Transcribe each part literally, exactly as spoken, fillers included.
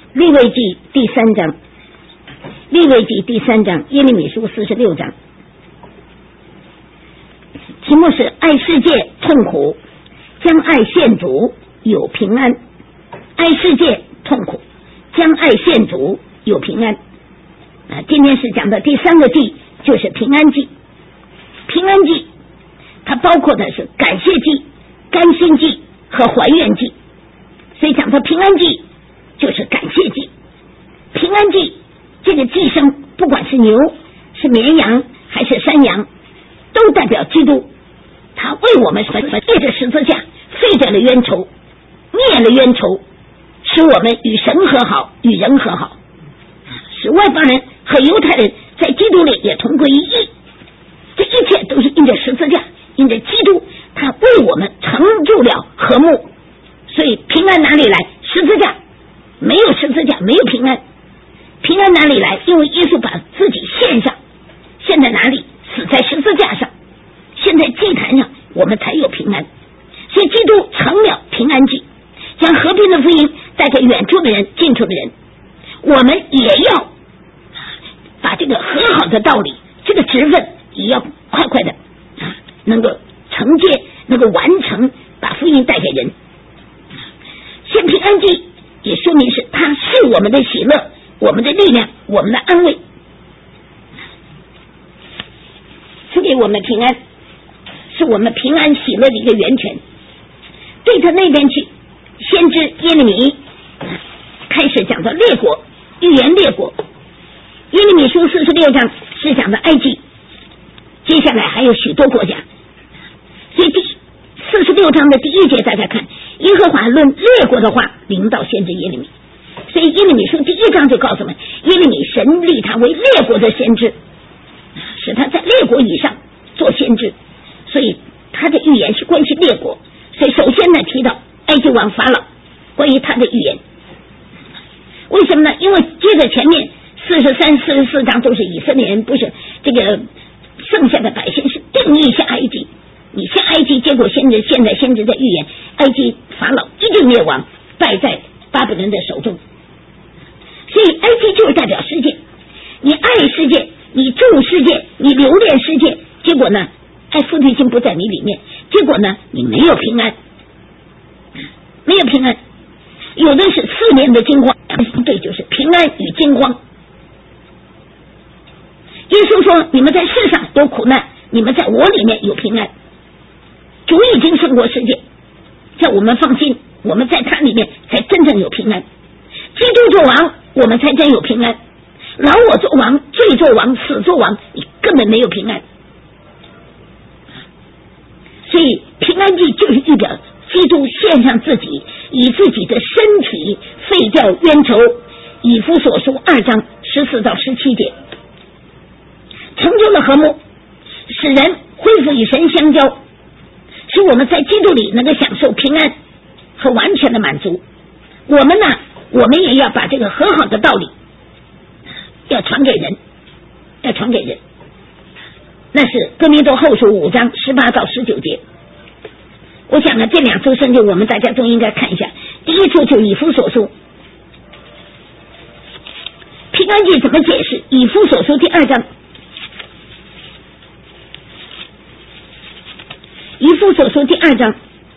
利未记第三章，利未记第三章，耶利米书四十六章，题目是爱世界痛苦，将爱献主有平安。爱世界痛苦，将爱献主有平安。啊，今天是讲的第三个祭，就是平安祭。平安祭它包括的是感谢祭、甘心祭和还愿祭，所以讲到平安祭就是感谢祭。平安祭这个祭牲，不管是牛、是绵羊还是山羊，都代表基督，他为我们借着十字架废掉了冤仇，灭了冤仇，使我们与神和好，与人和好，使外邦人和犹太人在基督里也同归于一。这一切都是因着十字架，因着基督，他为我们成就了和睦。所以平安哪里来？十字架。没有十字架，没有平安。平安哪里来？因为耶稣把自己献上，献在哪里？死在十字架上，献在祭坛上，我们才有平安。所以基督成了平安祭，将和平的福音带给远处的人、近处的人。我们也要把这个和好的道理，这个职分也要快快的啊，能够承接，能够完成，把福音带给人。献平安祭也说明是他是我们的喜乐，我们的力量，我们的安慰，赐给我们平安，是我们平安喜乐的一个源泉。对他那边去，先知耶利米开始讲到列国，预言列国。耶利米书四十六章是讲的埃及，接下来还有许多国家。所以第四十六章的第一节大家看，耶和华论列国的话临到先知耶利米。所以耶利米书第一章就告诉我们，耶利米神立他为列国的先知，使他在列国以上做先知，所以他的预言是关系列国。所以首先呢提到埃及王法老关于他的预言，为什么呢？因为接着前面四十三、四十四章都是以色列人，不是这个剩下的百姓是定义下埃及，你下埃及，结果先知现在先知在预言埃及法老一定灭亡，败在巴比伦的手中。所以埃及就是代表世界，你爱世界，你重世界，你留恋世界，结果呢爱父的心不在你里面，结果呢你没有平安，没有平安。有的是四面的惊慌，对，就是平安与惊慌。耶稣说你们在世上有苦难，你们在我里面有平安。主已经胜过世界，叫我们放心，我们在他里面才真正有平安。基督做王，我们才真有平安。老我做王，罪做王，死做王，你根本没有平安。所以平安祭就是预表基督献上自己，以自己的身体废掉冤仇。以弗所书二章十四到十七节，成就了和睦，使人恢复与神相交，使我们在基督里能够享受平安和完全的满足。我们呢，我们也要把这个和好的道理要传给人，要传给人。那是哥林多后书五章十八到十九节。我想呢，这两处圣经我们大家都应该看一下。第一处就以弗所书，平安祭怎么解释？以弗所书第二章，以弗所书第二章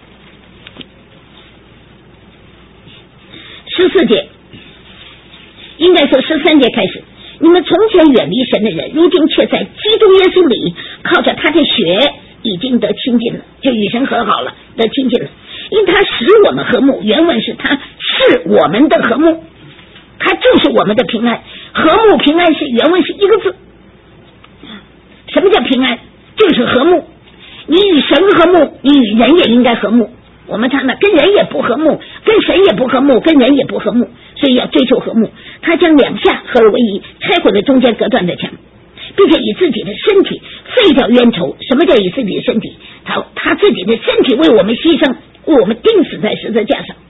十四节，应该说十三节开始。你们从前远离神的人，如今却在基督耶稣里靠着他的血已经得亲近了，就与神和好了，得亲近了。因他使我们和睦，原文是他是我们的和睦，他就是我们的平安。和睦平安是原文是一个字。什么叫平安？就是和睦。你与神和睦，你与人也应该和睦。我们看呢，跟人也不和睦，跟神也不和睦，跟人也不和睦，所以要追求和睦。他将两下合而为一，拆毁了中间隔断的墙，并且以自己的身体废掉冤仇。什么叫以自己的身体？他他自己的身体为我们牺牲，为我们钉死在十字架上。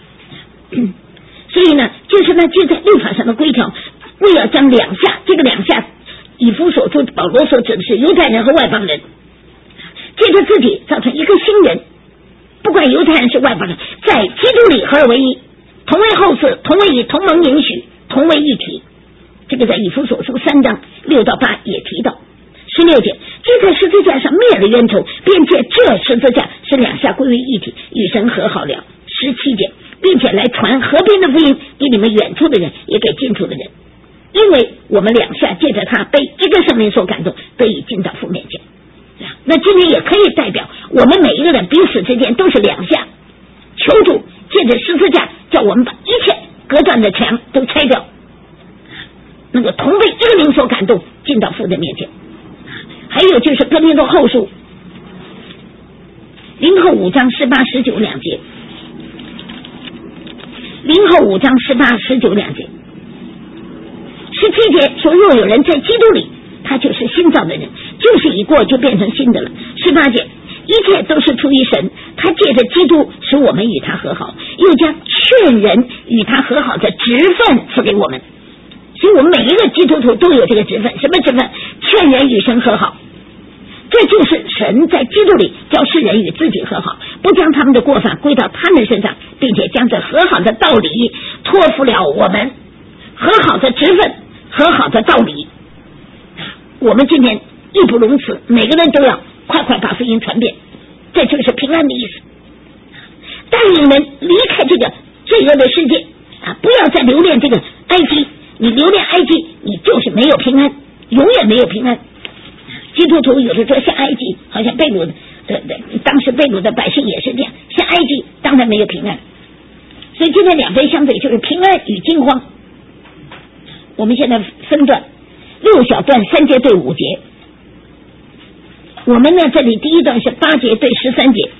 所以呢，就是呢，就在律法上的规条，为了将两下，这个两下，以弗所说保罗所指的是犹太人和外邦人，借着自己造成一个新人，不管犹太人是外邦人，在基督里合而为一， 同为后嗣，同为以同盟允许，同为一体。这个在以弗所书三章六到八也提到。十六节，这在十字架上灭了冤仇，并且这十字架是两下归为一体，与神和好了。十七节，并且来传和平的福音给你们远处的人，也给近处的人，因为我们两下借着他被一个圣灵所感动，得以进到父面前。那今天也可以代表我们每一个人彼此之间都是两下，求主借着十字架叫我们把一切隔断的墙都拆掉，那个同被一个灵所感动，进到父的面前。还有就是哥林多后书零后五章十八十九两节，零后五章十八十九两节，十七节说，若有人在基督里，他就是新造的人，就是已过就变成新的了。十八节，一切都是出于神，他借着基督使我们与他和好，又将劝人与他和好的职分赐给我们。所以我们每一个基督徒都有这个职分，什么职分？劝人与神和好。这就是神在基督里叫世人与自己和好，不将他们的过犯归到他们身上，并且将这和好的道理托付了我们。和好的职分，和好的道理，我们今天义不容辞，每个人都要快快把福音传遍，这就是平安的意思。带领人离开这个罪恶的世界啊，不要再留恋这个埃及，你留恋埃及，你就是没有平安，永远没有平安。基督徒有的说下埃及，好像被掳的，对对，当时被掳的百姓也是这样，下埃及当然没有平安。所以今天两边相对，就是平安与惊慌。我们现在分段六小段，三节对五节。我们呢，这里第一段是八节对十三节，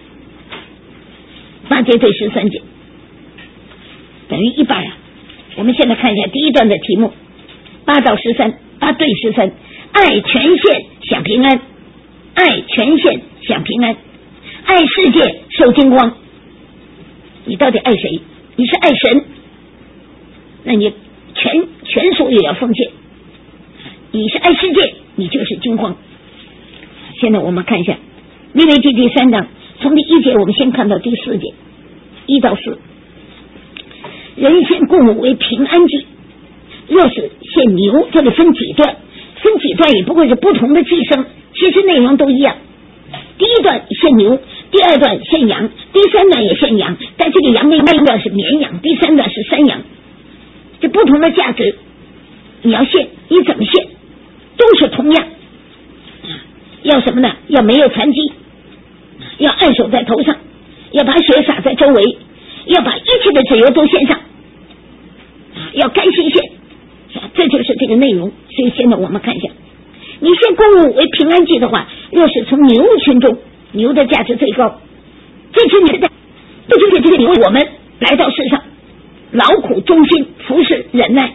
八节对十三节，等于一半啊。我们现在看一下第一段的题目，八到十三，八对十三。爱全线享平安，爱全线享平安，爱世界受惊慌。你到底爱谁？你是爱神，那你全全属也要奉献。你是爱世界，你就是惊慌。现在我们看一下利未记第三章，从第一节我们先看到第四节，一到四。人献供物为平安祭，若是献牛，这里分几段，分几段也不过是不同的祭牲，其实内容都一样。第一段献牛，第二段献羊，第三段也献羊，但这个羊的第一段是绵羊，第三段是山羊，这不同的价值。你要献，你怎么献都是同样。要什么呢？要没有残疾，要按手在头上，要把血洒在周围，要把一切的脂油都献上，要甘心献，这就是这个内容。所以现在我们看一下，你献供物为平安祭的话，若是从牛群中，牛的价值最高，这只牛的不就是这个牛我们来到世上劳苦忠心服侍忍耐，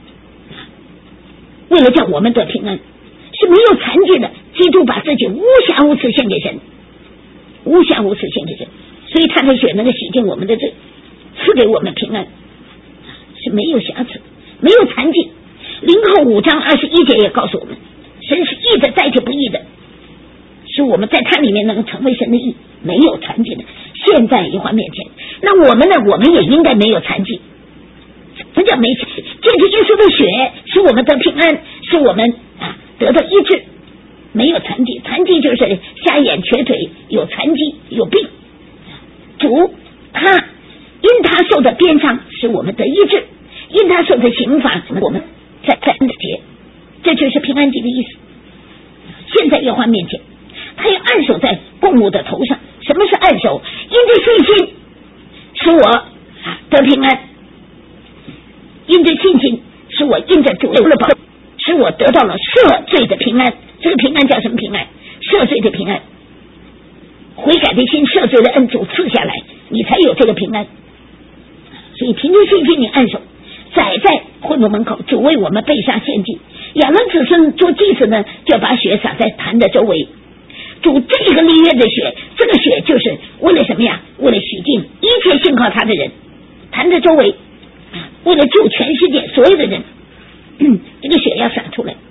为了叫我们得平安，是没有残疾的。基督把自己无瑕无疵献给神，无瑕无疵献给神，所以他的血能够洗净我们的罪，赐给我们平安，是没有瑕疵，没有残疾。零后五章二十一节也告诉我们，神是义的代替不义的，使我们在他里面能够成为神的义，没有残疾的。现在耶和华面前，那我们呢？我们也应该没有残疾。什么叫没残疾？借着耶稣的血，使我们得平安，使我们啊得到医治。没有残疾，残疾就是瞎眼瘸腿，有残疾有病。主他因他受的鞭伤使我们得医治，因他受的刑罚我们在在安节，这就是平安祭的意思。现在耶和华面前，他要按手在供物的头上。什么是按手？因着信心使我啊得平安，因着信心使我因着主流了宝，使我得到了赦罪的平安。这个平安叫什么平安？赦罪的平安，悔改的心，赦罪的恩主赐下来，你才有这个平安。所以凭着信心你按手，宰在会幕门口，主为我们被杀献祭。亚伦子孙做祭司呢，就把血洒在坛的周围。主这个立约的血，这个血就是为了什么呀？为了洗净一切信靠他的人，坛的周围，为了救全世界所有的人，嗯、这个血要洒出来。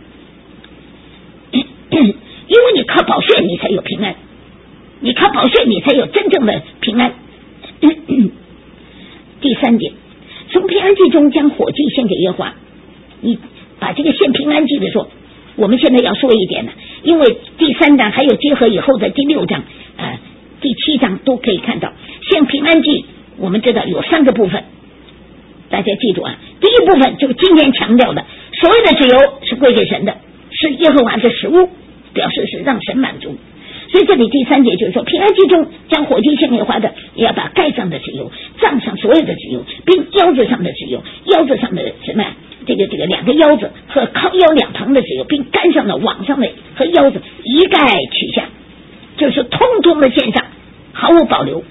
因为你靠宝血你才有平安，你靠宝血你才有真正的平安。 第三点，从平安祭中将火祭献给耶和华。你把这个献平安祭的时候，我们现在要说一点了，因为第三章还有结合以后的第六章、呃、第七章都可以看到，献平安祭我们知道有三个部分，大家记住啊。第一部分就是今天强调的，所谓的脂油是归给神的，是耶和华的食物，表示是让神满足。所以这里第三节就是说，平安祭中将火祭献给耶和华的，也要把盖上的脂油、帐上所有的脂油，并腰子上的脂油、腰子上的什么这个这个两个腰子和靠腰两旁的脂油，并杆上的、网上的和腰子一概取下，就是通通的献上，毫无保留。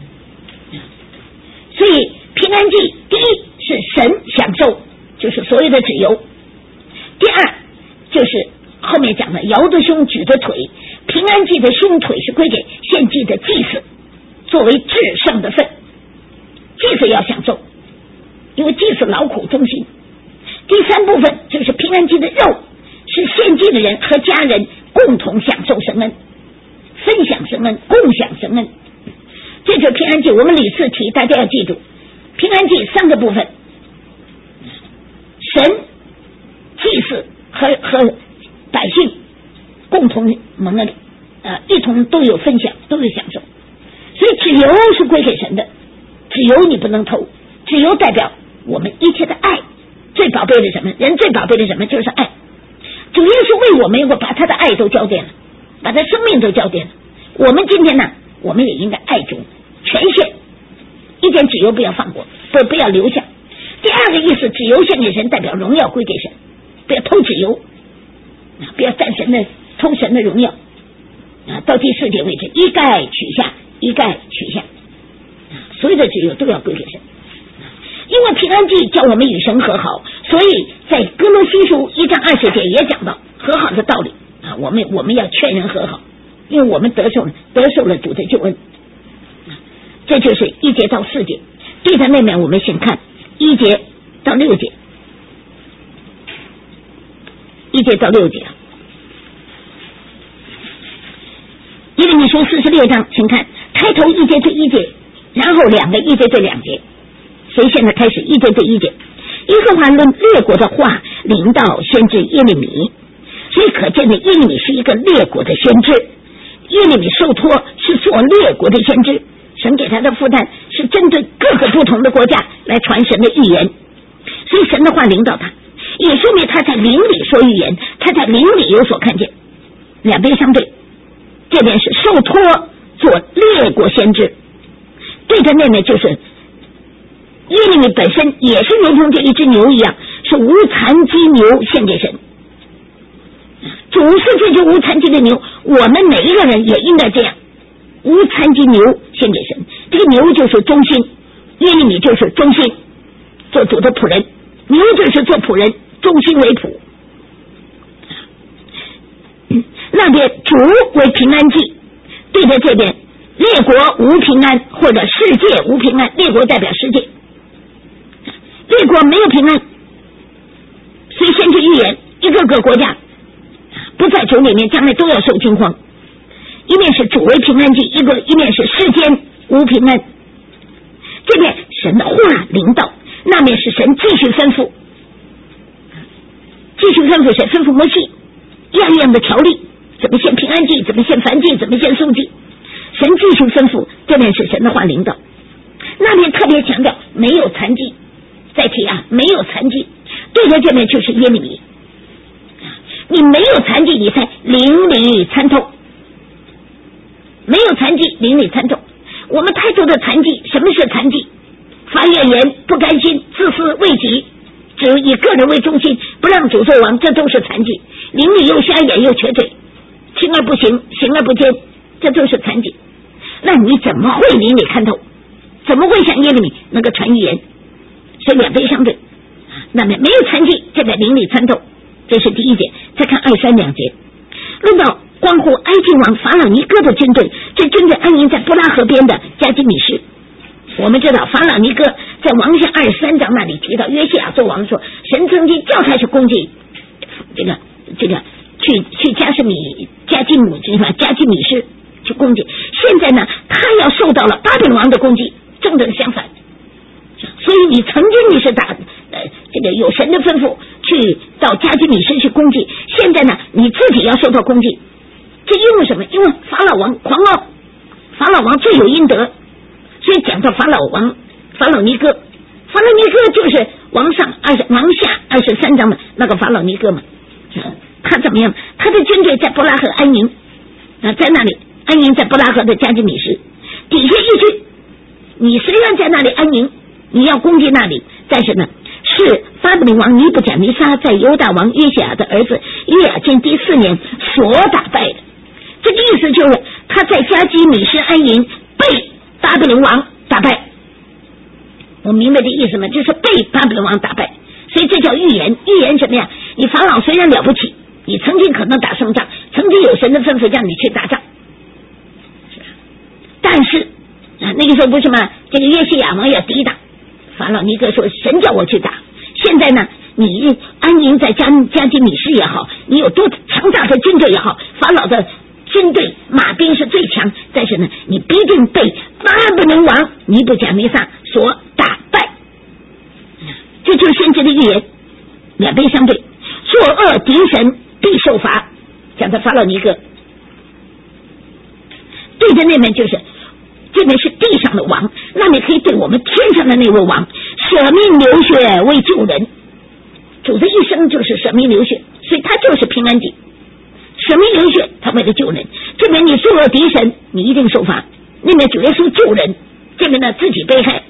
所以平安祭第一是神享受，就是所有的脂油；第二就是后面讲的摇的胸、举的腿。平安祭的胸腿是归给献祭的祭司，作为至圣的份，祭司要享受，因为祭司劳苦忠心。第三部分就是平安祭的肉，是献祭的人和家人共同享受神恩，分享神恩，共享神恩。这就是平安祭，我们屡次提，大家要记住，平安祭三个部分，神、祭司和和百姓共同蒙恩，呃，一同都有分享，都有享受。所以脂油是归给神的，脂油你不能偷，脂油代表我们一切的爱。最宝贝的什么？人最宝贝的什么？就是爱。主耶稣为我们，我把他的爱都交奠了，把他生命都交奠了。我们今天呢，我们也应该爱主，全献，一点脂油不要放过，不不要留下。第二个意思，脂油献给神，代表荣耀归给神，不要偷脂油，不要占神的偷神的荣耀。啊，到第四节为止，一概取下，一概取下，所有的脂油都要归给神。因为平安祭叫我们与神和好，所以在哥罗西书一章二十节也讲到和好的道理啊，我们我们要劝人和好，因为我们得受了得受了主的救恩。这就是一节到四节。对着那面我们先看一节到六节，一节到六节。耶利米书四十六章，请看开头一节对一节，然后两个一节对两节。所以现在开始一节对一节。耶和华论列国的话临到先知耶利米，所以可见的耶利米是一个列国的先知，耶利米受托是做列国的先知，神给他的负担是针对各个不同的国家来传神的预言，所以神的话临到他，也说明他在灵里说预言，他在灵里有所看见，两边相对。这边是受托做列国先知，对着那边就是耶利米本身也是如同这一只牛一样，是无残疾牛献给神。主是这只无残疾的牛，我们每一个人也应该这样，无残疾牛献给神。这个牛就是忠心，耶利米就是忠心，做主的仆人，牛就是做仆人，忠心为仆。那边主为平安祭，对着这边列国无平安，或者世界无平安，列国代表世界，列国没有平安，所以先知预言一个个国家不在主里面，将来都要受惊慌。一面是主为平安祭，一个一面是世间无平安。这边神的话临到，那面是神继续吩咐，继续吩咐谁？吩咐摩西样样的条例，怎么献平安祭，怎么献燔祭，怎么献素祭，神继续吩咐。这边是神的话领导，那边特别强调没有残疾，再提啊，没有残疾，对着这边就是耶利米，你没有残疾，你才灵里参透，没有残疾，灵里参透。我们太多的残疾，什么是残疾？发怨言、不甘心、自私为己，只以个人为中心，不让主做王，这都是残疾。灵里又瞎眼又瘸腿，听而不行，行而不坚，这都是残疾。那你怎么会灵里看透？怎么会像耶利米能够传预言？所以两边相对，那么没有残疾，这个灵里参透，这是第一节。再看二三两节，论到关乎埃及王法老尼哥的军队，这军队安营在布拉河边的加基米士。我们知道法老尼哥在王下二十三章那里提到约西亚做王说，神曾经叫他去攻击这个这个去去加士米加基姆地方加基米士去攻击。现在呢，他要受到了巴比伦王的攻击，正正相反。 你曾经你是打呃这个有神的吩咐去到加基米斯去攻击，现在呢你自己要受到攻击，这因为什么？因为法老王狂傲，法老王罪有应得，所以讲到法老王法老尼哥，法老尼哥就是王上二十王下二十三章的那个法老尼哥嘛。他怎么样？他的军队在伯拉赫安营啊，在那里安营在伯拉赫的加基米斯底下一军，你虽然在那里安营，你要攻击那里，但是呢，是巴比伦王尼布甲尼撒在犹大王约西亚的儿子约雅敬第四年所打败的。这个意思就是他在加基米斯安营被巴比伦王打败。我明白这意思吗？就是被巴比伦王打败，所以这叫预言。预言什么呀？你法老虽然了不起，你曾经可能打胜仗，曾经有神的吩咐让你去打仗，但是啊，那个时候不是吗？这个约西亚王要抵挡，法老尼哥说神叫我去打。现在呢，你安营在加加基米斯也好，你有多强大的军队也好，法老的军队马兵是最强，但是呢，你必定被巴比伦王尼布甲尼撒所打败。这就是先知的预言，两边相对，作恶敌神必受罚。讲的法老尼哥，对着那边就是这边是地上的王，那边可以对我们天上的那位王舍命流血为救人。主的一生就是舍命流血，所以他就是平安地。舍命流血，他为了救人。这边你作恶敌神，你一定受罚。那边主耶稣救人，这边呢自己被害。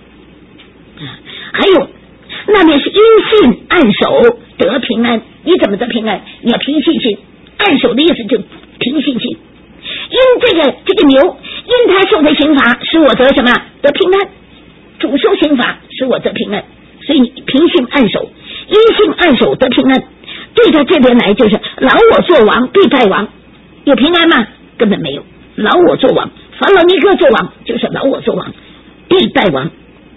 还有那边是因信按手得平安。你怎么得平安？你要凭信心。按手的意思就凭信心。因这个这个牛，因他受的刑罚使我得什么？得平安。主受刑罚使我得平安，所以你凭信按手，因信按手得平安。对到这边来就是劳我做王必败亡，有平安吗？根本没有。劳我做王，法老尼哥做王就是劳我做王必败亡。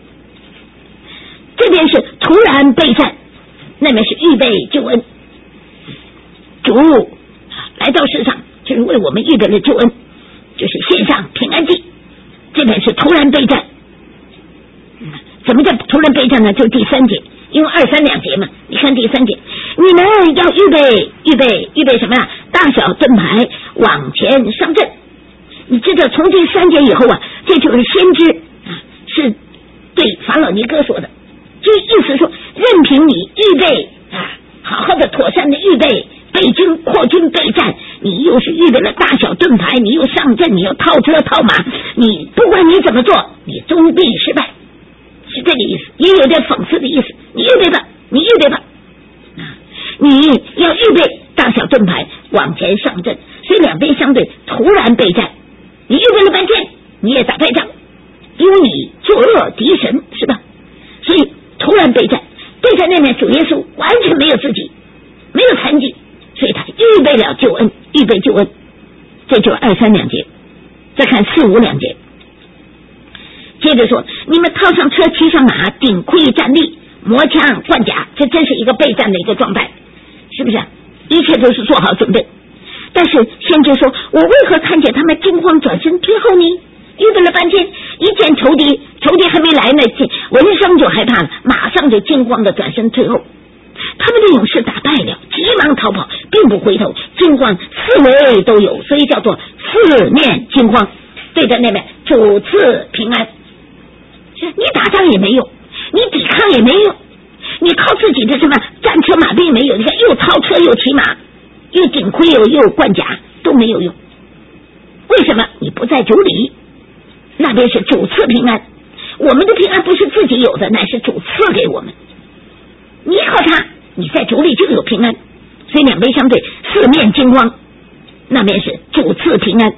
这边是突然备战，那边是预备救恩。主来到世上就是为我们预备了救恩，就是献上平安祭。这边是突然备战。怎么叫突然备战呢？就第三节，因为二三两节嘛。你看第三节，你们要预备预备预备什么呀？大小盾牌往前上阵。你知道从第三节以后啊，这就是先知啊，是对法老尼哥说的，就意思说任凭你预备啊，好好的妥善的预备备军扩军备战，你又是预备了大小盾牌，你又上阵，你又套车套马，你不管你怎么做，你终必失败，是这个意思，也有点讽刺的意思。你预备吧，你预备吧，啊，你要预备大小盾牌往前上阵，所以两边相对，突然备战。你预备了半天，你也打败仗，因为你作恶敌神，是吧？所以突然备战，对在那边主耶稣完全没有自己，没有残疾，所以他预备了救恩，预备救恩。这就是二三两节。再看四五两节，接着说，你们套上车，骑上马，顶盔站立，磨枪贯甲，这真是一个备战的一个状态，是不是？一切都是做好准备。但是先知说，我为何看见他们惊慌转身退后呢？预备了半天，一见仇敌，仇敌还没来呢，闻声就害怕了，马上就惊慌的转身退后。他们的勇士打败了，急忙逃跑，并不回头，惊慌四围都有，所以叫做四面惊慌。对着那边主赐平安，你打仗也没用，你抵抗也没用，你靠自己的什么战车马兵也没有，你看又操车又骑马，又顶盔又又贯甲，都没有用。为什么？你不在主里，那边是主赐平安。我们的平安不是自己有的，乃是主赐给我们。你靠他，你在主里就有平安。所以两边相对，四面惊慌，那边是主赐平安。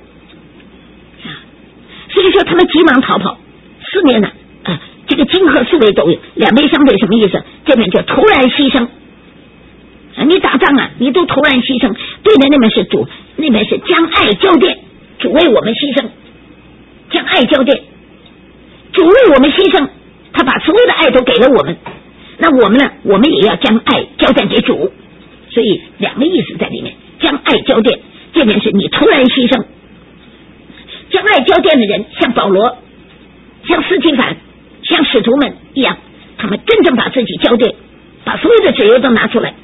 所以说他们急忙逃跑，四面呢、啊，这个金和四围都有，两边相对什么意思？这边就突然牺牲。你打仗啊，你都突然牺牲，对的，那边是主，那边是将爱交奠，主为我们牺牲，将爱交奠，主为我们牺牲，他把所有的爱都给了我们，那我们呢，我们也要将爱交奠给主，所以两个意思在里面，将爱交奠，这边是你突然牺牲，将爱交奠的人，像保罗，像司提反，像使徒们一样， 他们真正把自己交对，把所有的纸油都拿出来，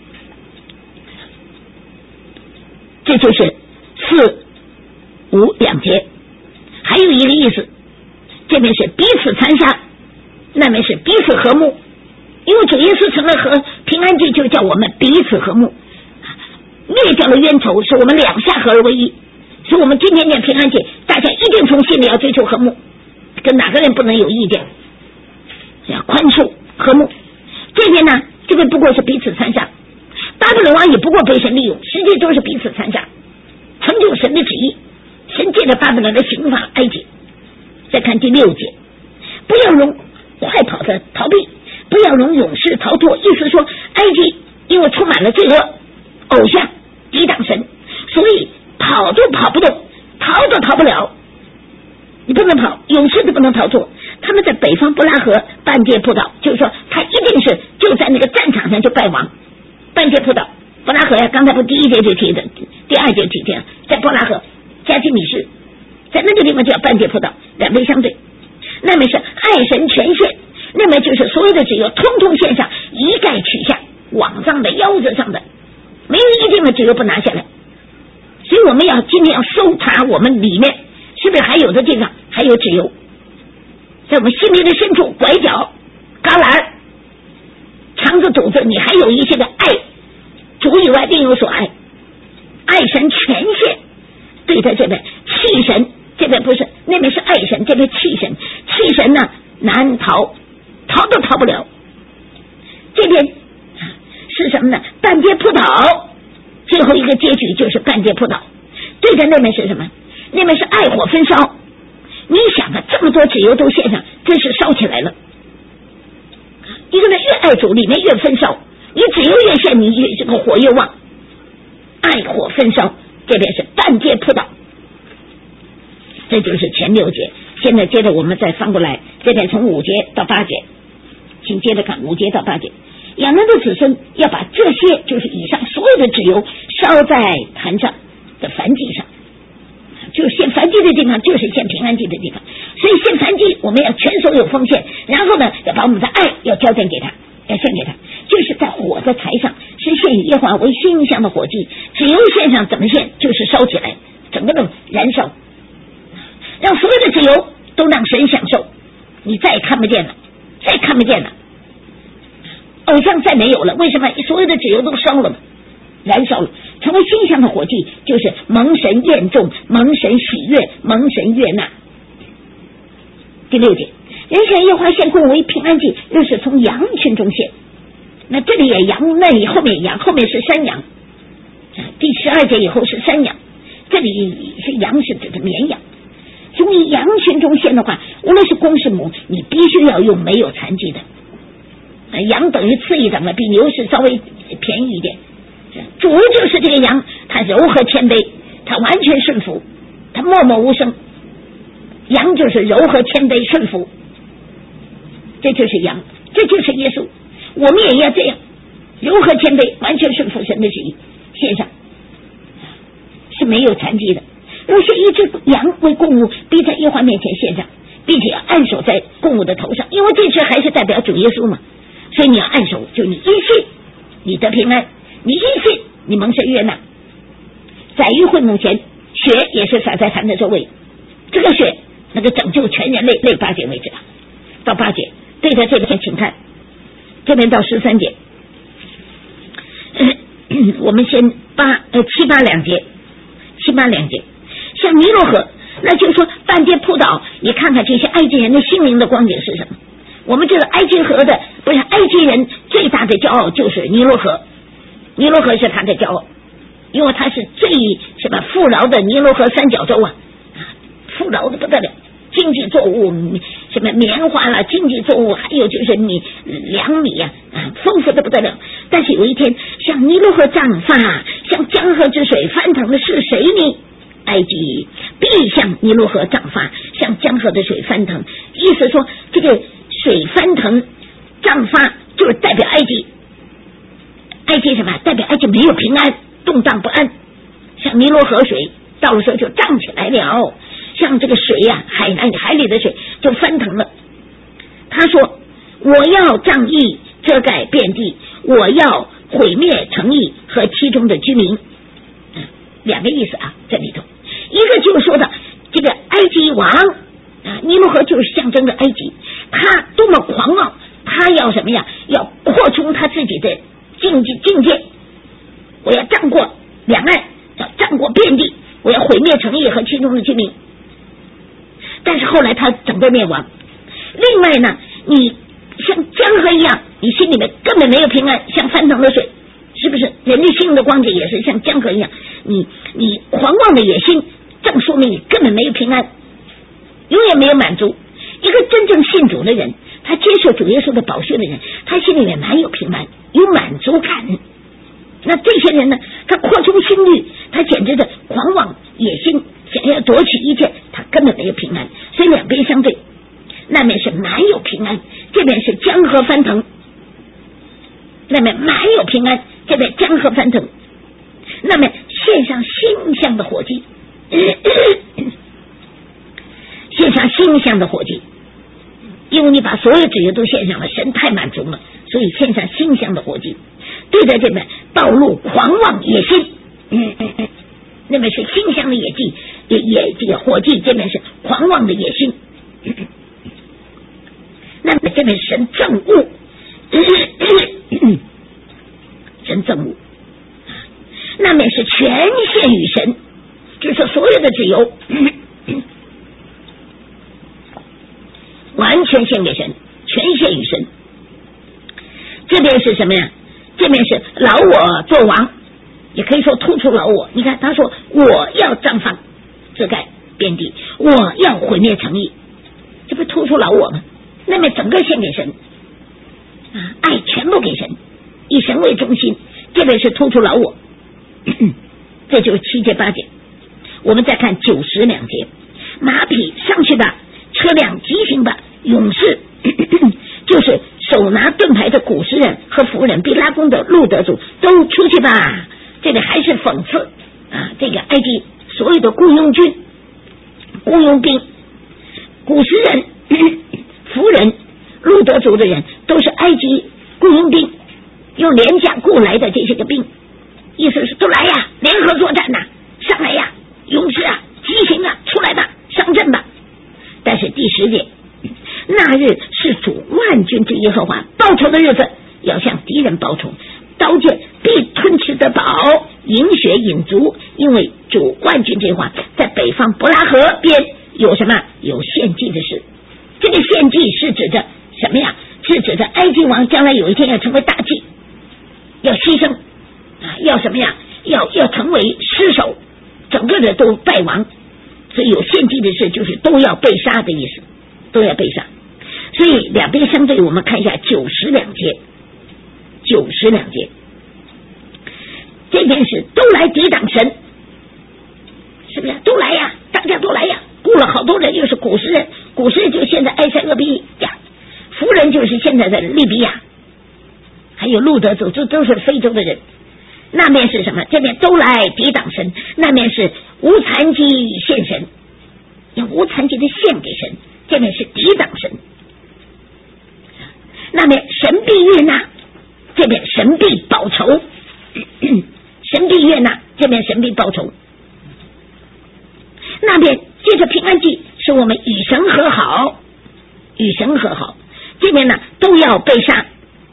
这就是四五两节。还有一个意思，这边是彼此残杀，那边是彼此和睦，因为主耶稣成了和平安祭，就叫我们彼此和睦，灭掉了冤仇，使我们两下合而为一。所以我们今天念平安节，大家一定从心里要追求和睦，跟哪个人不能有意见，要宽恕和睦。这边呢，这边不过是彼此残杀，巴比伦王也不过被神利用，实际都是彼此残杀，成就神的旨意。神借着巴比伦的刑罚埃及。再看第六节，不要容快跑的逃避，不要容勇士逃脱。意思说，埃及因为充满了罪恶，偶像抵挡神，所以跑都跑不动，逃都逃不了。你不能跑，勇士都不能逃脱。他们在北方布拉河半截扑倒，就是说他一定是就在那个战场上就败亡。半截扑倒，布拉河呀，刚才不第一节就提的，第二节提的，在布拉河加基米士，在那个地方就要半截扑倒，两边相对。那么是爱神全献，那么就是所有的纸油通通献上，一概取下，网上的腰子上的，没有一定的纸油不拿下来。所以我们要今天要搜查我们里面是不是还有的地方还有纸油，在我们心灵的深处，拐角旮旯肠子肚子，你还有一些的爱主以外另有所爱，爱神全献。对他这边气神，这边不是，那边是爱神，这边气神，气神呢难逃，逃都逃不了。这边是什么呢？半截扑倒，最后一个结局就是半截扑倒。对着那边是什么？那边是爱火焚烧。你想啊，这么多纸油都献上，真是烧起来了。一个人越爱主，里面越焚烧，你纸油越献，你越这个火越旺，爱火焚烧。这边是半截扑倒，这就是前六节。现在接着我们再翻过来，这边从五节到八节，请接着看五节到八节。亚伦的子孙要把这些就是以上所有的纸油烧在坛上的燔祭上，就是献燔祭的地方就是献平安祭的地方。所以献燔祭我们要全手有奉献，然后呢要把我们的爱要交献给他，要献给他，就是在火的台上是献与耶和华为馨香的火祭。只有献上怎么献，就是烧起来，整个的燃烧，让所有的纸油都让神享受。你再也看不见了，再看不见了，偶像再没有了。为什么？所有的纸油都烧了嘛，燃烧了，成为馨香的火祭，就是蒙神验中，蒙神喜悦，蒙神悦纳。第六节，人向耶和华献供为平安祭，又是从羊群中献。那这里也羊，那里后面也羊，后面是山羊。第十二节以后是山羊，这里是羊，是指的绵羊。从羊群中献的话，无论是公是母，你必须要用没有残疾的。羊等于次一等的，比牛是稍微便宜一点。主就是这个羊，他柔和谦卑，他完全顺服，他默默无声。羊就是柔和谦卑顺服，这就是羊，这就是耶稣。我们也要这样，柔和谦卑，完全顺服神的旨意，献上是没有残疾的。若是一只羊为供物，必在耶和华面前献上，并且要按手在供物的头上，因为这只还是代表主耶稣嘛，所以你要按手，就你因信你得平安，你因信你蒙神悦纳。在于会幕前，血也是洒在坛的周围，这个血那个拯救全人类。类八节为止吧，到八节对着这边请看，这边到十三节，呃、我们先八呃七八两节，七八两节，像尼罗河，那就是说半截扑倒。你看看这些埃及人的心灵的光景是什么？我们知道埃及河的不是埃及人最大的骄傲就是尼罗河，尼罗河是他的骄傲，因为他是最什么富饶的尼罗河三角洲啊，富饶的不得了，经济作物什么棉花啦，经济作物还有就是米粮米呀、啊，啊，丰富的不得了。但是有一天，像尼罗河涨发，像江河之水翻腾的是谁呢？埃及必向尼罗河涨发，像江河的水翻腾。意思说，这个水翻腾涨发就是代表埃及，埃及什么？代表埃及没有平安，动荡不安。像尼罗河水到了时候就涨起来了，像这个水呀、啊，海南海里的水就翻腾了。他说：“ 我要仗义遮盖遍地，我要毁灭城邑和其中的居民。嗯，两个意思啊，这里头一个就是说的这个埃及王啊，尼罗河就是象征着埃及，他多么狂傲，他要什么呀？要扩充他自己的境界境界，我要占过两岸，要占过遍地，我要毁灭城邑和其中的居民。但是后来他整个灭亡。另外呢，你像江河一样，你心里面根本没有平安，像翻腾的水，是不是？人的心的光景也是像江河一样，你你狂妄的野心，正说明你根本没有平安，永远没有满足。一个真正信主的人，他接受主耶稣的宝血的人，他心里面蛮有平安，有满足感。那这些人呢，他扩充心律，他简直的狂妄野心，想要夺取一切，他根本没有平安。所以两边相对，那边是蛮有平安，这边是江河翻腾；那边蛮有平安，这边江河翻腾。那么献上馨香的火祭，献上馨香的火祭，因为你把所有旨意都献上了，神太满足了，所以献上馨香的火祭。对着这边暴露狂妄野心，嗯嗯嗯，那边是馨香的野祭，也也这个火祭，这边是狂妄的野心。嗯嗯，那么这边是神憎恶，嗯嗯，神憎恶，那边是全献于神，就是所有的自由，嗯嗯，完全献给神，全献于神。这边是什么呀？这边是老我做王，也可以说突出老我。你看他说我要张放遮盖遍地，我要毁灭城邑，这不突出老我吗？那么整个献给神啊，爱全部给神，以神为中心。这边是突出老我，这就是七节八节。我们再看九十两节，马匹上去吧，车辆急行吧，勇士就是手拿盾牌的古时人和仆人，比拉宫的路德族都出去吧。这里还是讽刺啊，这个埃及所有的雇佣军、雇佣兵、古时人、仆人、路德族的人都是埃及雇佣兵，用廉价雇来的这些个兵，意思是都来呀，联合作战呐，上来呀，勇士啊，急行啊，出来吧，上阵吧。但是第十节，那日是主万军之耶和华报仇的日子，要向敌人报仇，刀剑必吞吃得饱，饮血饮足，因为主万军之耶和华在北方伯拉河边有什么？有献祭的事。这个献祭是指着什么呀？是指着埃及王将来有一天要成为大祭，要牺牲啊，要什么呀？要要成为尸首，整个的都败亡。所以有献祭的事，就是都要被杀的意思，都要被杀。所以两边相对，我们看一下九十两节，九十两节，这边是都来抵挡神，是不是？都来呀，大家都来呀，雇了好多人，又是古时人，古时人就现在埃塞俄比亚，仆人就是现在的利比亚，还有路德族，这都是非洲的人。那边是什么？这边都来抵挡神，那边是无残疾献神，要无残疾的献给神，这边是抵挡神。那边神必悦纳，这边神必报仇，神必悦纳，这边神必报仇。那边借着平安祭是我们与神和好，与神和好，这边呢都要被杀。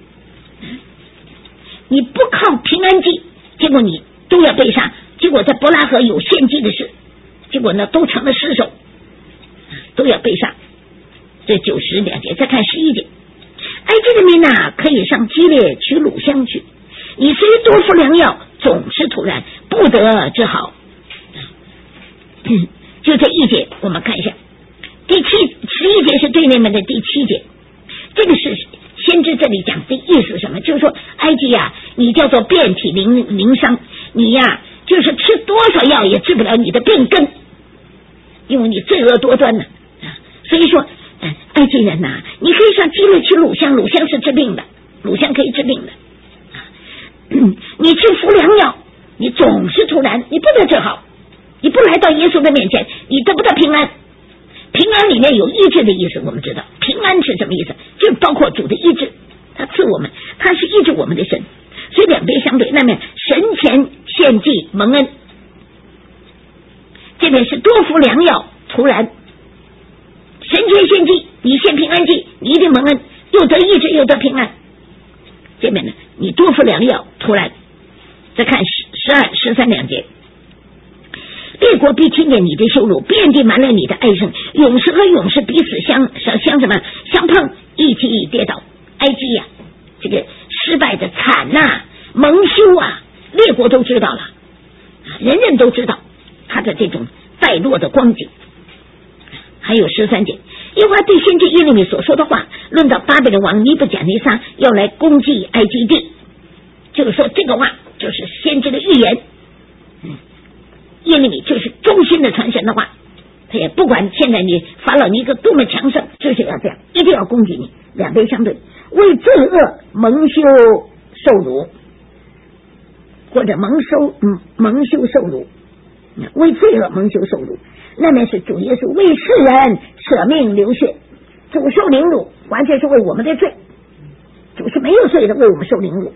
你不靠平安祭，结果你都要被杀，结果在伯拉河有献祭的事，结果呢都成了尸首，都要被杀。这九十两节，再看十一节，埃及的民哪可以上基列取乳香去，你虽多服良药，总是突然不得之好。就这一节我们看一下，第七十一节是对内们的第七节，这个是先知这里讲的意思是什么？就是说埃及呀、啊，你叫做遍体鳞鳞伤，你呀、啊、就是吃多少药也治不了你的病根，因为你罪恶多端呢、啊。所以说，呃、埃及人呐、啊，你可以上基列取乳香，乳香是治病的，乳香可以治病的。啊嗯、你去服良药，你总是突然你不得治好，你不来到耶稣的面前，你得不到平安。平安里面有医治的意思，我们知道平安是什么意思？ 就包括主的医治，他赐我们，他是医治我们的神，所以两边相对。那么神前献祭蒙恩，这边是多服良药，突然神前献祭，你献平安祭，你一定蒙恩，又得医治又得平安。这边呢，你多服良药，突然再看十十二十三两节，列国必听见你的羞辱，遍地满了你的哀声，勇士和勇士彼此相相什么相碰，一起跌倒。埃及呀、啊，这个失败的惨呐、啊，蒙羞啊，列国都知道了，人人都知道他的这种败落的光景。还有十三节，耶和华对先知耶利米所说的话，论到巴比伦王尼布甲尼撒要来攻击埃及地，就是说这个话就是先知的预言。嗯，耶利米就是忠心的传神的话，他也不管现在你法老尼哥多么强盛，就是要这样，一定要攻击你。两边相对，为罪恶蒙羞受辱，或者蒙羞嗯蒙羞受辱，为罪恶蒙羞受辱。那面是主耶稣为世人舍命流血，主受凌辱，完全是为我们的罪，主是没有罪的，为我们受凌辱。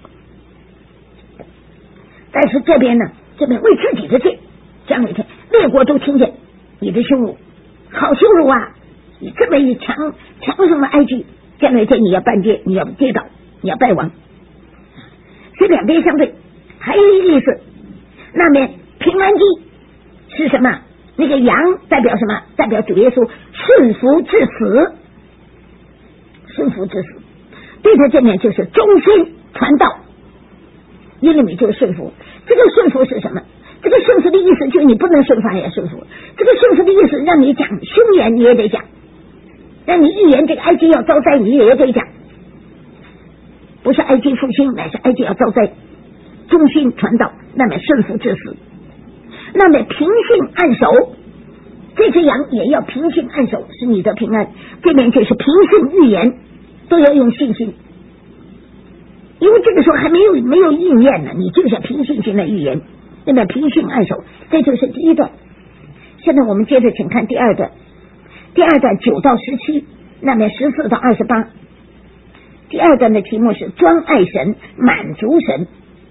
但是这边呢，这边为自己的罪，将来天列国都听见你的羞辱，好羞辱啊！你这么一强强盛的埃及，将来天你要半跌，你要跌倒，你要败亡。所以两边相对，还有一个意思，那边平安祭是什么？那个羊代表什么？代表主耶稣顺服至死，顺服至死。对他这面就是忠心传道，耶利米就是顺服。这个顺服是什么？这个顺服的意思就是你不能顺服也顺服。这个顺服的意思让你讲凶言你也得讲，让你预言这个埃及要遭灾你也得讲，不是埃及复兴，乃是埃及要遭灾。忠心传道，那么顺服至死。那么平信按手，这只羊也要平信按手，是你的平安。这边就是平信预言，都要用信心，因为这个时候还没有没有应验呢，你就是凭信心的预言。那么平信按手，这就是第一段。现在我们接着请看第二段，第二段九到十七，那么十四到二十八。第二段的题目是专爱神，满足神，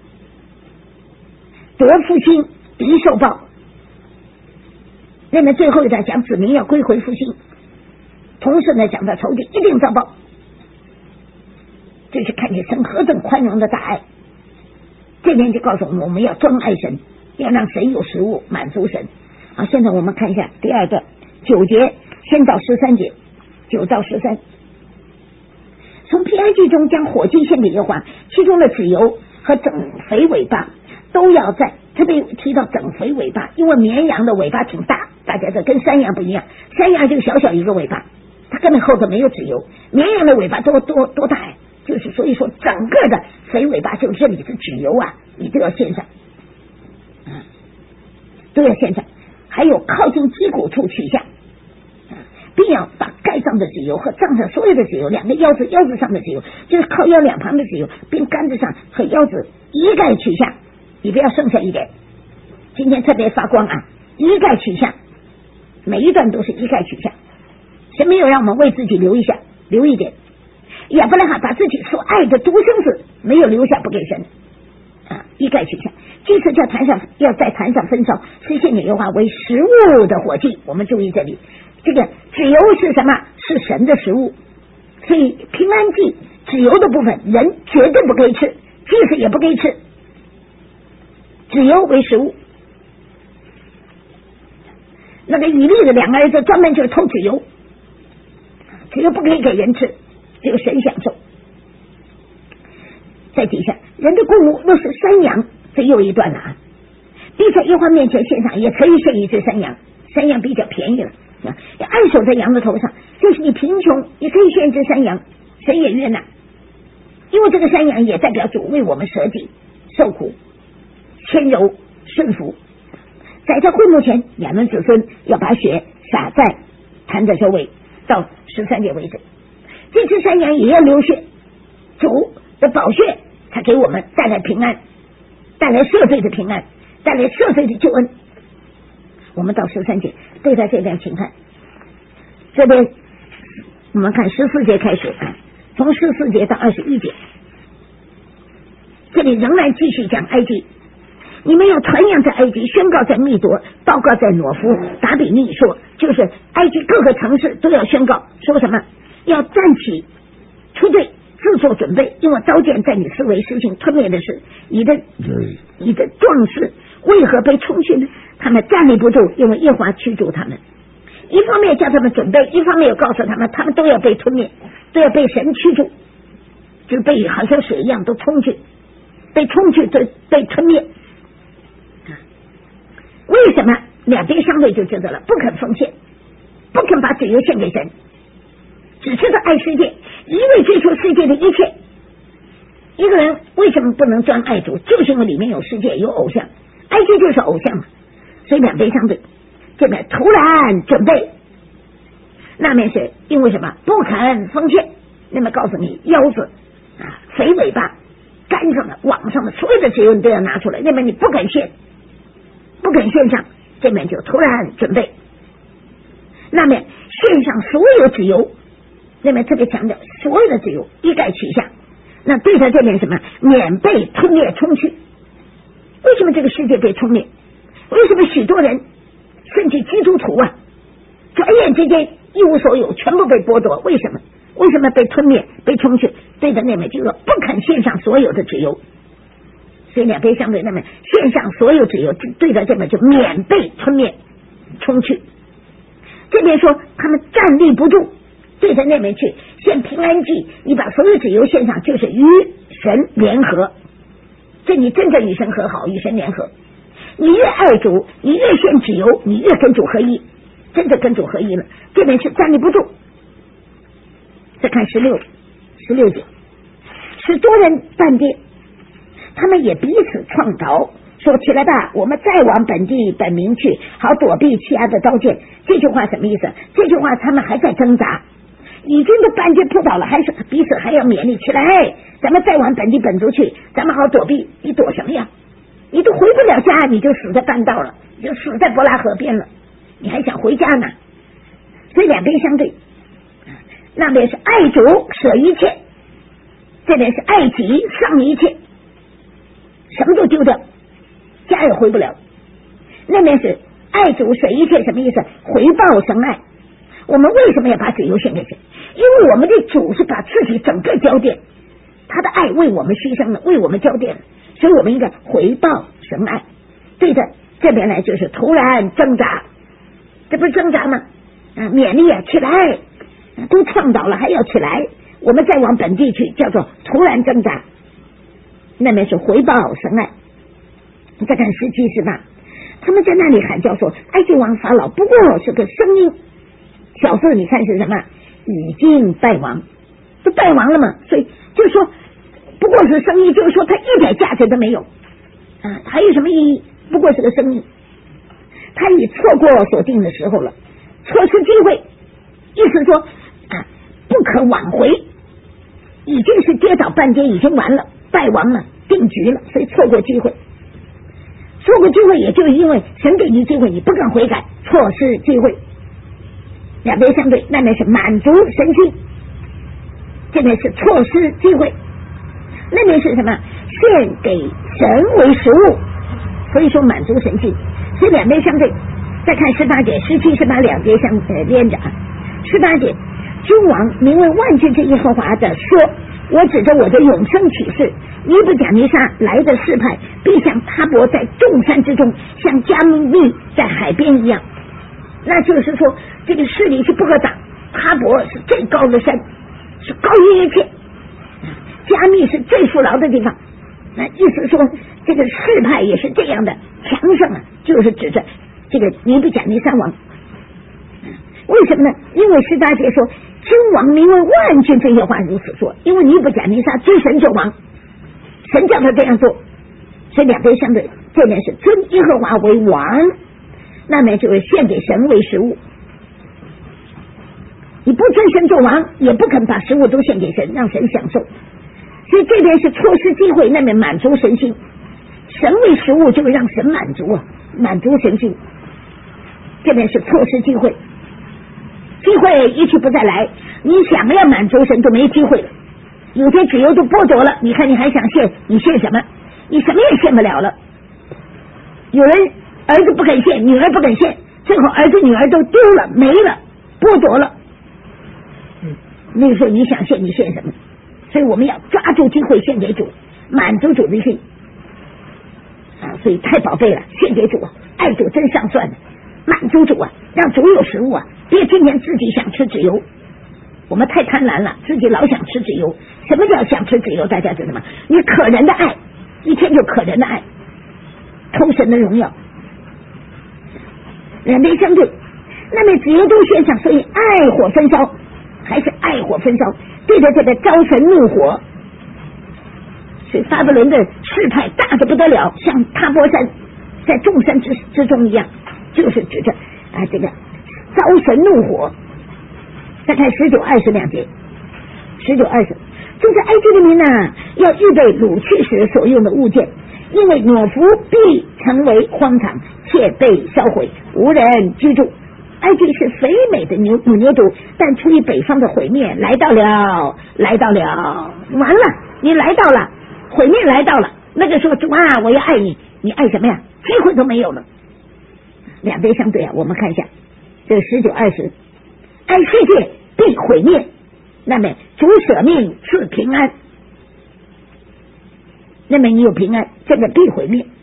得复兴，敌受报。那么最后一段讲子民要归回复兴，同时呢讲到仇敌一定遭报，这是看见神何等宽容的大爱。这边就告诉我们，我们要专爱神，要让神有食物满足神。好，现在我们看一下第二段九节，先到十三节，九到十三。从平安祭中将火祭献给耶和华，其中的脂油和整肥尾巴都要在，特别提到整肥尾巴，因为绵羊的尾巴挺大，大家的跟山羊不一样，山羊就小小一个尾巴，它根本后头没有脂油，绵羊的尾巴多多多大呀？就是所以说整个的肥尾巴，就这里是脂油啊，你都要献上，啊，都要献上。还有靠近脊骨处取下，啊，并要把盖上的脂油和帐上所有的脂油，两个腰子腰子上的脂油，就是靠腰两旁的脂油，并杆子上和腰子一概取下，你不要剩下一点。今天特别发光啊，一概取下，每一段都是一概取下，神没有让我们为自己留一下，留一点。亚伯拉罕把自己所爱的独生子没有留下不给神啊，一概取下。这次叫坛上要在坛上焚烧，是献给耶和华为食物的火祭。我们注意这里，这个脂油是什么？是神的食物，所以平安祭脂油的部分人绝对不可以吃，祭司也不可以吃，脂油为食物。那个以利的两个儿子专门就是偷脂油，脂油不可以给人吃，只有神享受。在底下，人的供物若是山羊，这又一段了啊！必在耶和华面前献上，也可以献一只山羊，山羊比较便宜了。要按手在羊的头上，就是你贫穷，也可以献一只山羊，神也悦纳，因为这个山羊也代表主为我们舍己、受苦、谦柔、顺服。在这会幕前，亚伦子孙要把血洒在坛的周围，到十三节为止。这只山羊也要流血，主的宝血才给我们带来平安，带来赦罪的平安，带来赦罪的救恩。我们到十三节，对在这边请看，这边我们看十四节开始， 从十四节到二十一节，这里仍然继续讲埃及。你们要传扬在埃及，宣告在密夺，报告在挪夫，达比利说，就是埃及各个城市都要宣告，说什么？要站起出队，自作准备，因为刀剑在你思维实行吞灭的事。你的你的壮士为何被冲去呢？他们站立不住，因为耶和华驱逐他们。一方面叫他们准备，一方面又告诉他们，他们都要被吞灭，都要被神驱逐，就是被好像水一样都冲去，被冲去，被被吞灭。为什么？两边相对就知道了，不肯奉献，不肯把自由献给神，只知道爱世界，一味追求世界的一切。一个人为什么不能专爱主？就是因为里面有世界，有偶像，埃及就是偶像嘛。所以两边相对，这边突然准备，那面是因为什么？不肯奉献。那么告诉你，腰子啊，肥尾巴，肝上的、网上的所有的自由你都要拿出来，那么你不肯献。不肯献上，这边就突然准备，那么献上所有自由，那么特别强调所有的自由一概取下，那对他这边什么？免被吞灭冲去。为什么这个世界被吞灭？为什么许多人甚至基督徒啊，转眼之间一无所有，全部被剥夺？为什么？为什么被吞灭、被冲去？对他那边就说不肯献上所有的自由。所以两边相对，那么献上所有自由，对着这边就免被吞灭冲去。这边说他们站立不住，对着那边去献平安祭，你把所有自由献上，就是与神联合。这你真正与神和好，与神联合。你越爱主，你越献自由，你越跟主合一，真的跟主合一了。这边是站立不住。再看十六十六节，使多人半跌。他们也彼此创导，说起来吧，我们再往本地本民去，好躲避欺压的刀剑。这句话什么意思？这句话他们还在挣扎，已经都半截扑倒了，还是彼此还要勉励起来。咱们再往本地本族去，咱们好躲避。你躲什么呀？你都回不了家，你就死在半道了，你就死在伯拉河边了，你还想回家呢？所以两边相对，那边是爱主舍一切，这边是爱己丧一切。什么都丢掉，家也回不了。那边是爱主舍一切，什么意思？回报神爱。我们为什么要把自由献给神？因为我们的主是把自己整个交奠，他的爱为我们牺牲了，为我们交奠了，所以我们应该回报神爱。对的，这边来就是突然挣扎，这不是挣扎吗？啊，勉励啊，起来，都创倒了还要起来。我们再往本地去，叫做突然挣扎。那边是回报神爱。你再看十七十八，他们在那里喊叫说，埃及王法老不过是个声音，小事你看是什么？已经败亡，就败亡了嘛。所以就是说不过是声音，就是说他一点价值都没有啊，还有什么意义？不过是个声音，他已错过所定的时候了，错失机会，意思说啊不可挽回，已经是跌倒半跌，已经完了，败亡了，定局了，所以错过机会。错过机会，也就是因为神给你机会，你不敢悔改，错失机会。两边相对，那边是满足神心，这边是错失机会，那边是什么？献给神为食物，所以说满足神心。所以两边相对。再看十八节、十七、十八两节相呃连着啊。十八节，君王名为万军之耶和华的说，我指着我的永生启示，尼布甲尼撒来的势派，必像他伯在众山之中，像加密在海边一样。那就是说，这个势力是不可挡，他伯是最高的山，是高于一切，加密是最富饶的地方。那意思说，这个势派也是这样的强盛啊，就是指着这个尼布甲尼撒王。为什么呢？因为十八节说，君王名为万军之耶和华如此说，因为尼布甲尼撒尊神做王，神叫他这样做，所以两边相对，这边是尊耶和华为王，那边就是献给神为食物。你不尊神做王，也不肯把食物都献给神，让神享受，所以这边是错失机会，那边满足神心。神为食物就是让神满足啊，满足神心。这边是错失机会，机会一去不再来，你想要满足神就没机会了， 有些自由都剥夺了，你看你还想献，你献什么？你什么也献不了了。有人儿子不肯献，女儿不肯献，最后儿子女儿都丢了，没了，剥夺了。嗯，那个时候你想献，你献什么？所以我们要抓住机会献给主，满足主的心啊！所以太宝贝了，献给主啊，爱主真上算的，满足主啊，让主有食物啊，别天天自己想吃脂油。我们太贪婪了，自己老想吃脂油。什么叫想吃脂油？大家知道吗？你可人的爱，一天就可人的爱，偷神的荣耀。两边相对，那么脂油都献上，所以爱火焚烧，还是爱火焚烧，对着这个招神怒火。所以巴比伦的势态大的不得了，像塔波山在众山之之中一样，就是指着啊这个招神怒火。再看十九二十两节，十九二十，就是埃及的民呢，要预备掳去时所用的物件，因为裸服必成为荒场，且被烧毁，无人居住。埃及是肥美的牛母牛犊，但出于北方的毁灭来到了，来到了，完了，你来到了，毁灭来到了。那个时候主啊，我要爱你，你爱什么呀？机会都没有了。两边相对啊，我们看一下这个十九二十，爱世界必毁灭，那么主舍命赐平安，那么你有平安，这个必毁灭。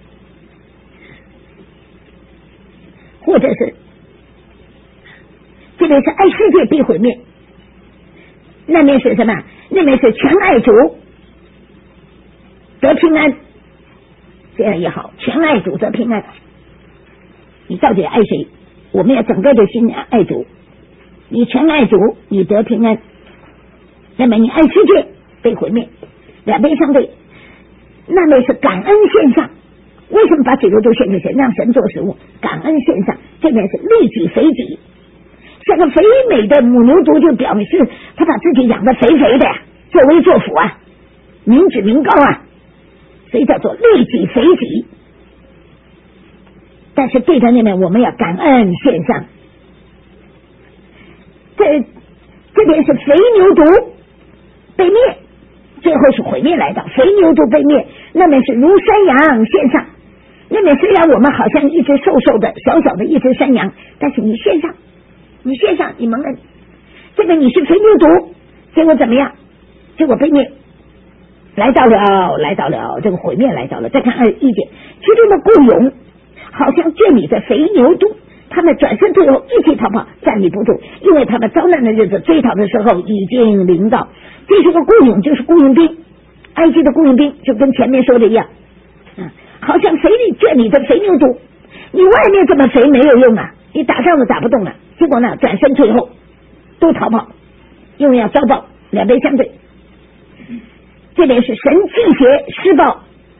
或者是这边是爱世界必毁灭，那边是什么？那边是全爱主得平安，这样也好，全爱主得平安。你到底爱谁？我们要整个的心爱主，你全爱主，你得平安。那么你爱世界被毁灭，两边相对，那么是感恩献上。为什么把脂油都献给神？让神做食物，感恩献上。这边是利己肥己，像个肥美的母牛犊，就表示他把自己养得肥肥的呀，作威作福啊，民脂民膏啊，所以叫做利己肥己。但是对他那边我们要感恩献上。这这边是肥牛犊被灭，最后是毁灭来到，肥牛犊被灭，那么是如山羊献上。那么虽然我们好像一只瘦瘦的小小的一只山羊，但是你献上，你献上，你蒙恩。这个你是肥牛犊，结果怎么样？结果被灭，来到了，来到了，这个毁灭来到了。再看二一节，其中的雇勇好像圈里的肥牛犊，他们转身退后，一起逃跑，站立不住，因为他们遭难的日子追讨的时候已经临到。这是个雇勇，就是雇佣兵，埃及的雇佣兵，就跟前面说的一样，嗯，好像肥里圈里的肥牛犊，你外面这么肥没有用啊，你打仗都打不动了。结果呢，转身退后，都逃跑，因为要遭报，两边相对。这边是神祭邪施暴，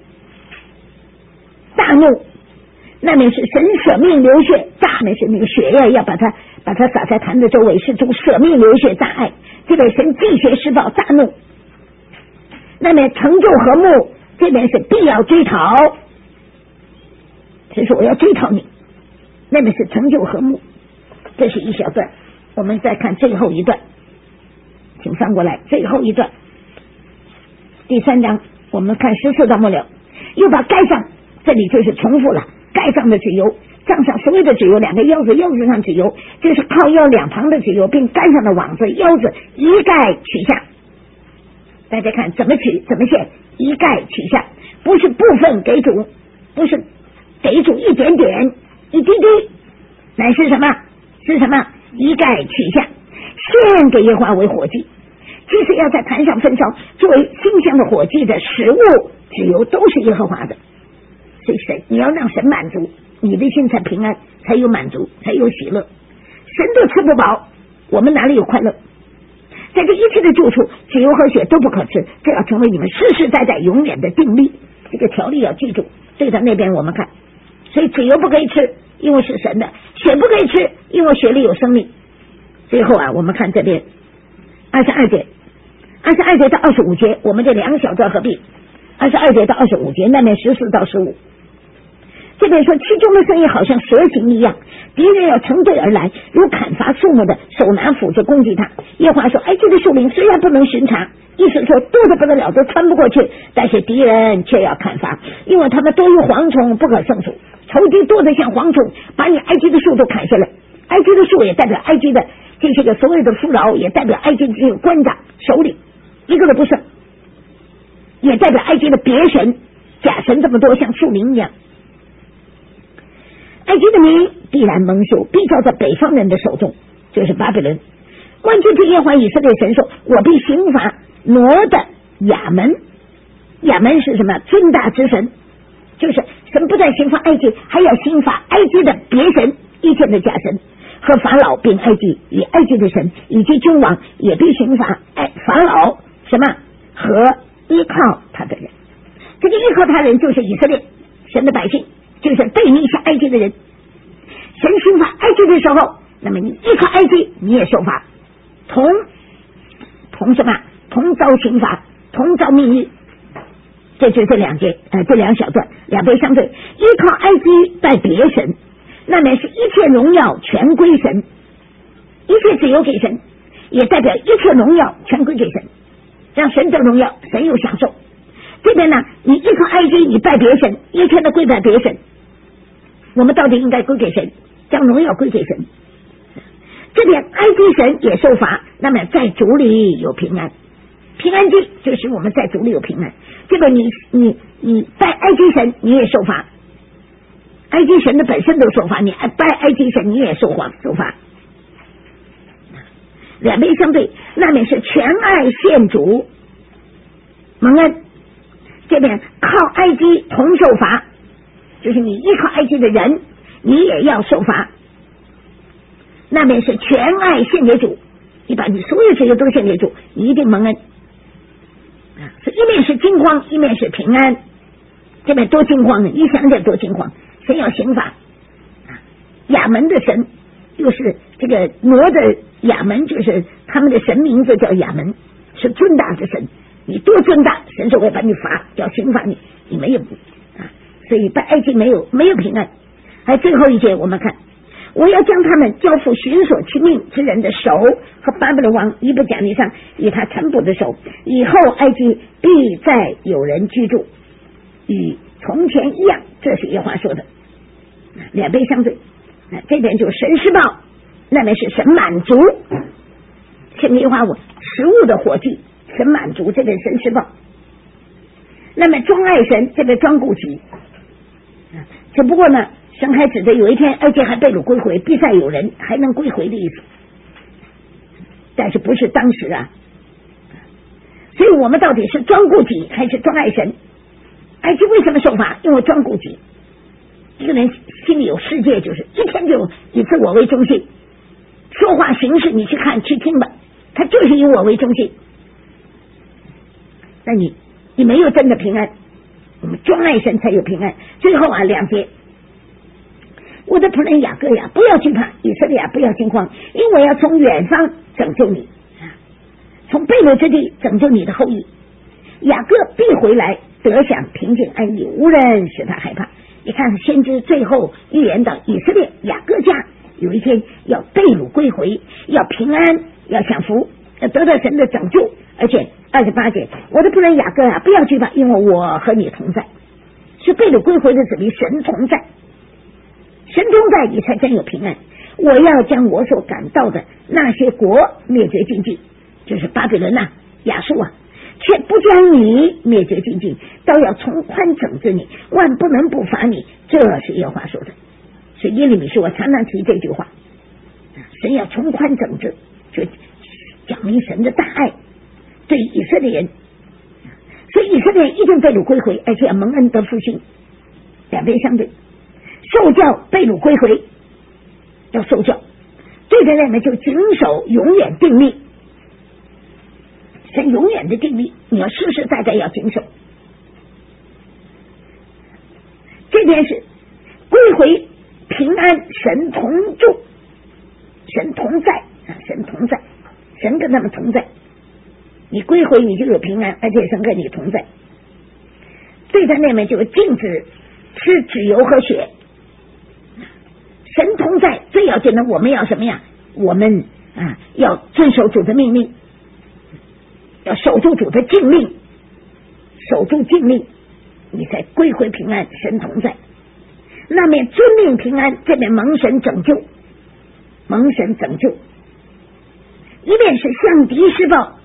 大怒。那面是神舍命流血，大面是那个血呀，要把它把它洒在坛的周围，是主舍命流血大爱。这边神祭邪施暴大怒，那边成就和睦，这边是必要追讨，这是我要追讨你。那边是成就和睦，这是一小段。我们再看最后一段，请翻过来，最后一段第三章，我们看十四到末了，又把盖上，这里就是重复了。盖上的脂油，帐上所有的脂油，两个腰子，腰子上脂油，这是靠腰两旁的脂油，并盖上的网子，腰子一概取下。大家看怎么取怎么献，一概取下，不是部分给主，不是给主一点点一滴滴，乃是什么？是什么？一概取下，献给耶和华为火祭。即使要在坛上焚烧，作为馨香的火祭的食物，脂油都是耶和华的。所以神，你要让神满足，你的心才平安，才有满足，才有喜乐。神都吃不饱，我们哪里有快乐？在这一切的救处，脂油和血都不可吃，这要成为你们世世代代永远的定力。这个条例要记住。对到那边我们看，所以脂油不可以吃，因为是神的；血不可以吃，因为血里有生命。最后啊，我们看这边二十二节，二十二节到二十五节，我们这两小段合并，二十二节到二十五节，那边十四到十五。这边说其中的声音好像蛇形一样， 敌人要成队而来，如砍伐树木的，手拿斧子攻击他。耶和华说，埃及的树林虽然不能巡查，意思说多得不得了，都穿不过去，但是敌人却要砍伐，因为他们多于蝗虫，不可胜数。仇敌多得像蝗虫，把你埃及的树都砍下来。埃及的树也代表埃及的这些个所有的富饶，也代表埃及的这个官长首领，一个都不剩，也代表埃及的别神假神这么多，像树林一样。埃及的民必然蒙羞，必交在北方人的手中，就是巴比伦。万军之耶和华以色列神说，我必刑罚挪的亚门。亚门是什么？尊大之神，就是神不但刑罚埃及，还要刑罚埃及的别神，一切的假神和法老并埃及与埃及的神以及君王，也必刑罚哎法老什么和依靠他的人。这个依靠他人就是以色列神的百姓，就是背逆下埃及的人。神刑罚埃及的时候，那么你依靠埃及，你也受罚，同同什么？同遭刑罚，同遭命运。这就是这两节呃这两小段两倍相对。依靠埃及拜别神，那么是一切荣耀全归神，一切自由给神，也代表一切荣耀全归给神，让神得荣耀，神有享受。这边呢，你依靠埃及，你拜别神，一切的归拜别神，我们到底应该归给神，将荣耀归给神。这边埃及神也受罚，那么在主里有平安，平安记就是我们在主里有平安。这个你你你拜埃及神，你也受罚，埃及神的本身都受罚，你拜埃及神你也受罚受罚。两边相对，那边是全爱献主蒙恩，这边靠埃及同受罚，就是你依靠埃及的人，你也要受罚。那边是全爱献给主，你把你所有这些都献给主，你一定蒙恩。所以一面是惊慌，一面是平安。这边多惊慌呢，一想想多惊慌。神要刑罚亚门的神，又是这个挪的亚门，就是他们的神名字叫亚门，是尊大的神。你多尊大，神就会把你罚，要刑罚你，你没有啊。所以拜埃及没有没有平安。还最后一节我们看，我要将他们交付寻索其命之人的手和巴比伦王尼布甲尼撒与他臣仆的手，以后埃及必再有人居住，与从前一样。这是耶和华说的，两倍相对。这边就神施报，那边是神满足，圣耶和华我食物的火炬，神满足，这边神施报。那么庄爱神，这边庄顾己。只不过呢，神还指着有一天埃及还被掳归回，必再有人还能归回的意思，但是不是当时啊。所以我们到底是庄顾己还是庄爱神？埃及为什么受罚？因为庄顾己。一个人心里有世界，就是一天就以自我为中心，说话行事你去看去听吧，他就是以我为中心。那你你没有真的平安，我们庄爱神才有平安。最后啊，两节，我的仆人雅各呀，不要惧怕，以色列呀，不要惊慌，因为我要从远方拯救你，从被掳之地拯救你的后裔。雅各必回来，得享平静安逸，无人使他害怕。你看先知最后预言到以色列雅各家有一天要被掳归回，要平安，要享福，要得到神的拯救。而且二十八节，我的仆人雅各啊，不要惧怕，因为我和你同在。是被掳归回的子民，神同在，神同在，你才真有平安。我要将我所赶到的那些国灭绝尽尽，就是巴比伦啊、亚述啊，却不将你灭绝尽尽，倒要从宽整治你，万不能不罚你。这是耶和华说的。所以耶利米书我常常提这句话，神要从宽整治，就讲明神的大爱对以色列人。所以以色列人一定被掳归回，而且要蒙恩得复兴，两边相对。受教被掳归回，要受教，对的人们就谨守永远定力，神永远的定力，你要实实在在要谨守。这边是归回平安，神同住，神同在，神同在，神跟他们同在。你归回你就有平安，而且神跟你同在。对的那边就禁止吃脂油和血，神同在， 最要紧的，我们要什么呀？我们啊要遵守主的命令，要守住主的禁令，守住禁令，你才归回平安，神同在。那面遵命平安，这面蒙神拯救，蒙神拯救，一面是向敌施暴，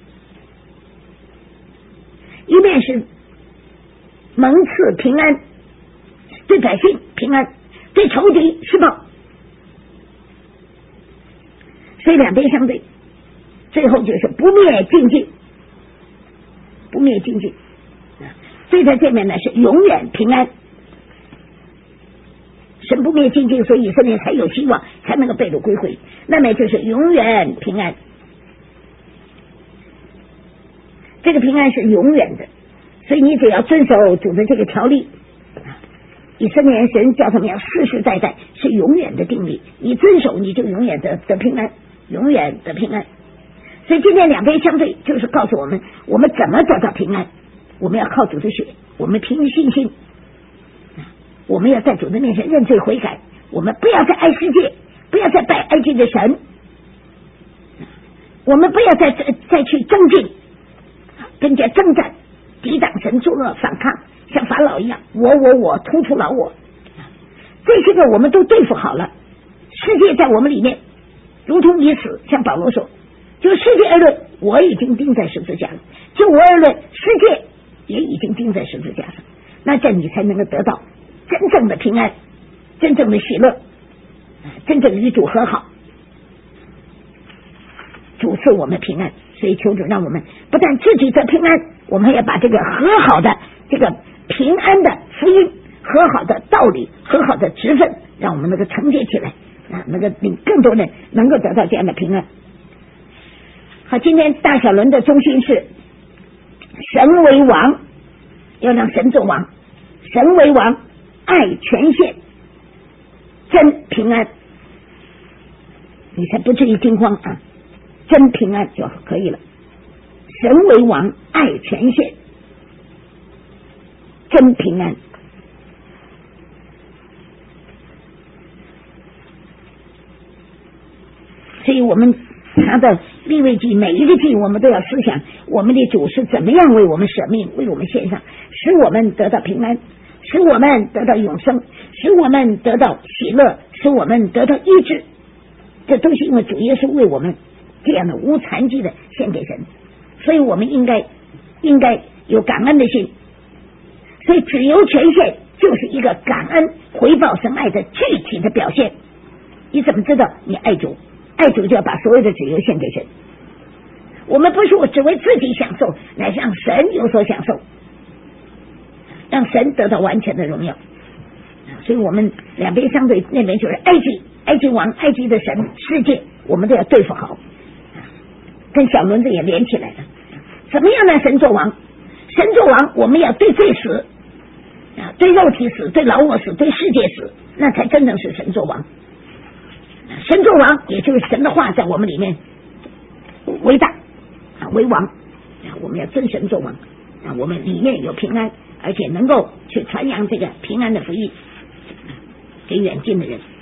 一面是蒙赐平安，对百姓平安，对仇敌施暴，所以两边相对，最后就是不灭尽尽，不灭尽尽。所以在这面呢是永远平安，神不灭尽尽，所以以色列才有希望，才能够被掳归回。那么就是永远平安，这个平安是永远的，所以你只要遵守主的这个条例，以色列人神叫他们要世世代代是永远的定力，你遵守你就永远的得平安，永远的平安。所以今天两边相对，就是告诉我们我们怎么得到平安。我们要靠主的血，我们凭信心，我们要在主的面前认罪悔改，我们不要再爱世界，不要再拜埃及的神，我们不要再再再去争竞，跟人家征战，抵挡神，作恶反抗，像法老一样，我我我，突突老我，这些个我们都对付好了。世界在我们里面如同已死，像保罗说，就世界而论，我已经钉在十字架了；就我而论，世界也已经钉在十字架上。那这你才能够得到真正的平安，真正的喜乐，真正与主和好，主赐我们平安。所以求主让我们不但自己得平安，我们还要把这个和好的这个平安的福音、和好的道理、和好的职分，让我们能够承接起来，啊，能够令更多人能够得到这样的平安。好，今天大小轮的中心是神为王，要让神做王，神为王，爱权限，真平安，你才不至于惊慌啊！真平安就可以了。神为王，爱权限，真平安。所以我们他的利未记每一个记，我们都要思想我们的主是怎么样为我们舍命，为我们献上，使我们得到平安，使我们得到永生，使我们得到喜乐，使我们得到医治。这都是因为主耶稣为我们这样的无残疾的献给神，所以我们应该应该有感恩的心。所以只有权限就是一个感恩回报神爱的具体的表现。你怎么知道你爱主？爱主就要把所有的自由献给神。我们不是我只为自己享受，乃是让神有所享受，让神得到完全的荣耀。所以我们两边相对，那边就是埃及，埃及王，埃及的神，世界我们都要对付好，跟小轮子也连起来了。怎么样让神做王？神做王，我们要对罪死，对肉体死，对老我死，对世界死，那才真正是神做王。神做王，也就是神的话在我们里面为大为王，我们要尊神做王，我们里面有平安，而且能够去传扬这个平安的福音给远近的人。